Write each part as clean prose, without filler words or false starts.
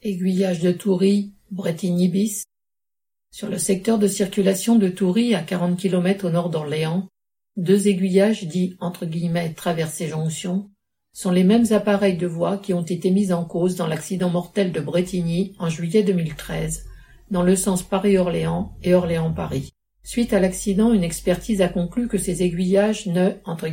Aiguillage de Toury, Bretigny bis. Sur le secteur de circulation de Toury, à 40 km au nord d'Orléans, 2 aiguillages dits « traversées-jonction » sont les mêmes appareils de voie qui ont été mis en cause dans l'accident mortel de Bretigny en juillet 2013, dans le sens Paris-Orléans et Orléans-Paris. Suite à l'accident, une expertise a conclu que ces aiguillages ne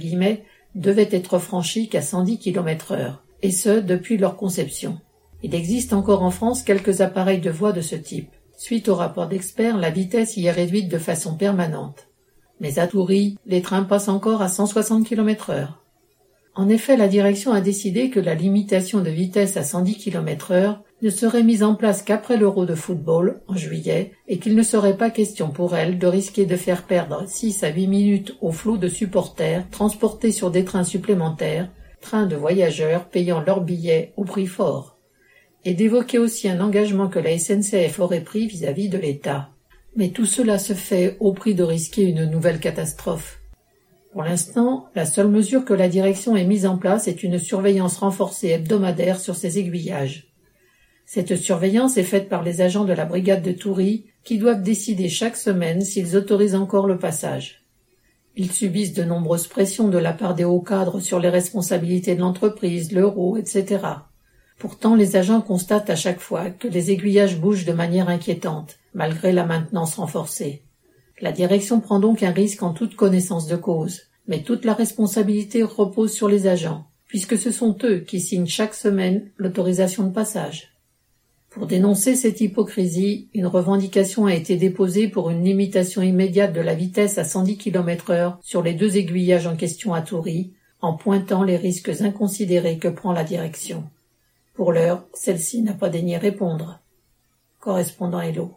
« devaient être franchis qu'à 110 km/h, et ce depuis leur conception. Il existe encore en France quelques appareils de voie de ce type. Suite au rapport d'experts, la vitesse y est réduite de façon permanente. Mais à Toury, les trains passent encore à 160 km/h. En effet, la direction a décidé que la limitation de vitesse à 110 km/h ne serait mise en place qu'après l'Euro de football, en juillet, et qu'il ne serait pas question pour elle de risquer de faire perdre 6 à 8 minutes au flot de supporters transportés sur des trains supplémentaires, trains de voyageurs payant leurs billets au prix fort, et d'évoquer aussi un engagement que la SNCF aurait pris vis-à-vis de l'État. Mais tout cela se fait au prix de risquer une nouvelle catastrophe. Pour l'instant, la seule mesure que la direction ait mise en place est une surveillance renforcée hebdomadaire sur ces aiguillages. Cette surveillance est faite par les agents de la brigade de Toury qui doivent décider chaque semaine s'ils autorisent encore le passage. Ils subissent de nombreuses pressions de la part des hauts cadres sur les responsabilités de l'entreprise, l'euro, etc. Pourtant, les agents constatent à chaque fois que les aiguillages bougent de manière inquiétante, malgré la maintenance renforcée. La direction prend donc un risque en toute connaissance de cause, mais toute la responsabilité repose sur les agents, puisque ce sont eux qui signent chaque semaine l'autorisation de passage. Pour dénoncer cette hypocrisie, une revendication a été déposée pour une limitation immédiate de la vitesse à 110 km/h sur les 2 aiguillages en question à Toury, en pointant les risques inconsidérés que prend la direction. Pour l'heure, celle-ci n'a pas daigné répondre. Correspondant Hello.